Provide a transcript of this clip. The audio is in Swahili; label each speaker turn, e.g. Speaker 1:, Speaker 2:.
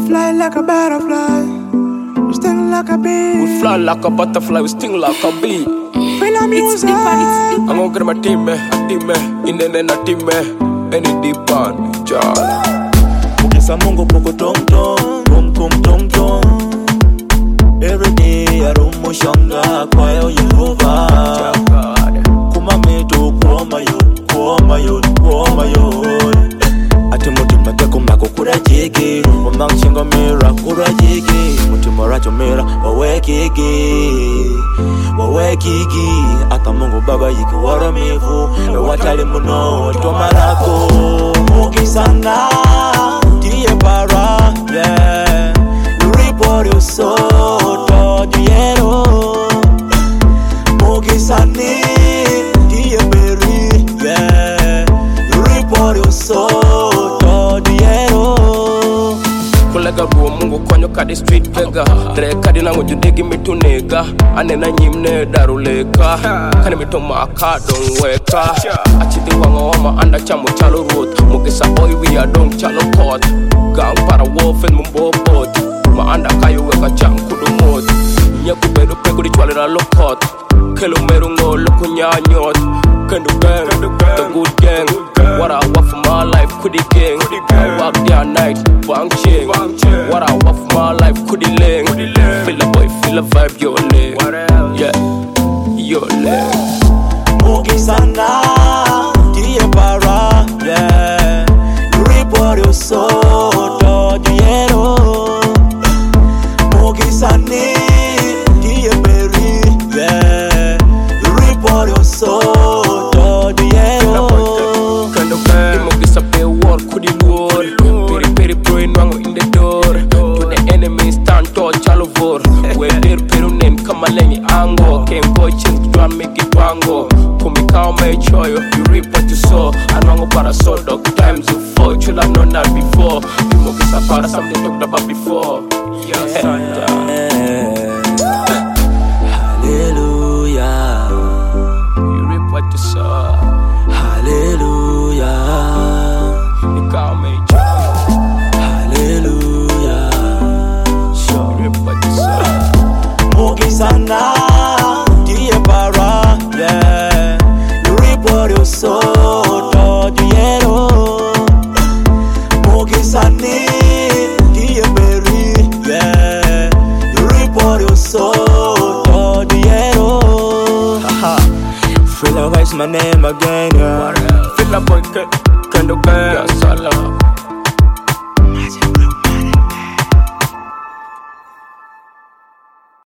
Speaker 1: fly like a butterfly, we sting like a bee.
Speaker 2: We fly like a butterfly, we sting like a bee.
Speaker 1: Feel a music.
Speaker 2: I'm gonna get my team, in the name of team, any deep on, Charlie.
Speaker 3: Mukisa Mungu poko tom tom, kum kum tom tom. Every day I rumushanga kwa yo Yehova. Kuma meto kuoma yo. Ati mutima teko mako kura jege, umang chingo mera kura jege. Mutima racho mera wawe kiki. Ata Mungu baba yiki wara mevu, watali muno tomarako. Mukisa na diye para, yeah. You reap what you sow, to the yellow. Mukisa ni diye berry, yeah. You reap what you sow, to the yellow.
Speaker 2: Kulega buo Mungu konyo kadi street vega. Kadi nango judegi mitu nega. Anena nyimne daruleka. Kani mitu maka don weka. Achidi wango wama anda chamo chalo road. Mukisa oi we a don chalo pot. Gang para wolf and mumbo pot. Ma anda kayo weka chang kudu mod. Nyaku bedu pegu di chwale na lokot. Kelo meru ngo luku nyanyot. Kendu gang, the good gang. What I want for my life, kudi gang. I walk day and night, bang ching. What I want for my life, kudi ling. Feel a boy, feel a vibe, yo ling. Yeah, yo ling.
Speaker 3: Mukisa na diye para, yeah. You reap what you sow, to the yellow. Mukisa ni diye berry, yeah. You reap what you sow, to the yellow.
Speaker 2: Mukisa pay war, kudi war. Peri pro wango in the door. To the enemy stand tall, chalo vor. We der peru nen kamalengi ango. Came boy change to make it wango. Kumi kao me choyo, you reap what you sow. Anwango para so dog times you fall. Chula know not before. Mukisa para something talked about before.